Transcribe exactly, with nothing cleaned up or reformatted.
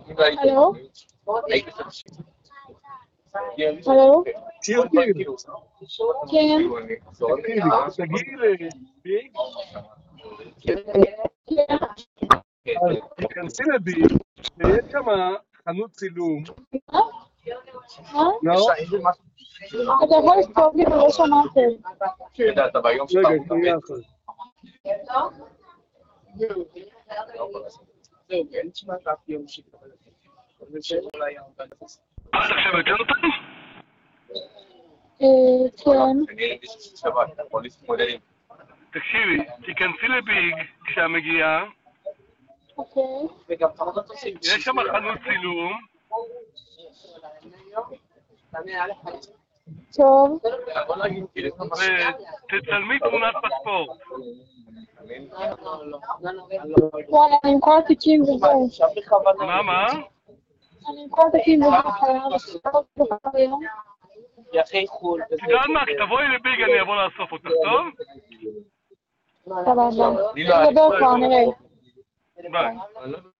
הלו? הלו? שיר גיל. כן. תגידי לביג, אז תיכנסי לביג, ויש שם חנות צילום. מה? לא? אתה יכול לכתוב לי ולא שמעתי. רגע, שנייה אחת. את עכשיו יותר טוב? כן. תקשיבי, תיכנסי לביג כשאת מגיעה, אוקיי. יש שם חנות צילום, טוב. ותצלמי תמונת פספורט. וואלה, אני עם כל התיקים וזהו. מה, מה? אני עם כל התיקים וזהו. תדעת מה, כשתבואי לביג אני אבוא לאסוף אותך, טוב? סבבה. נדבר כבר, נראה. ביי.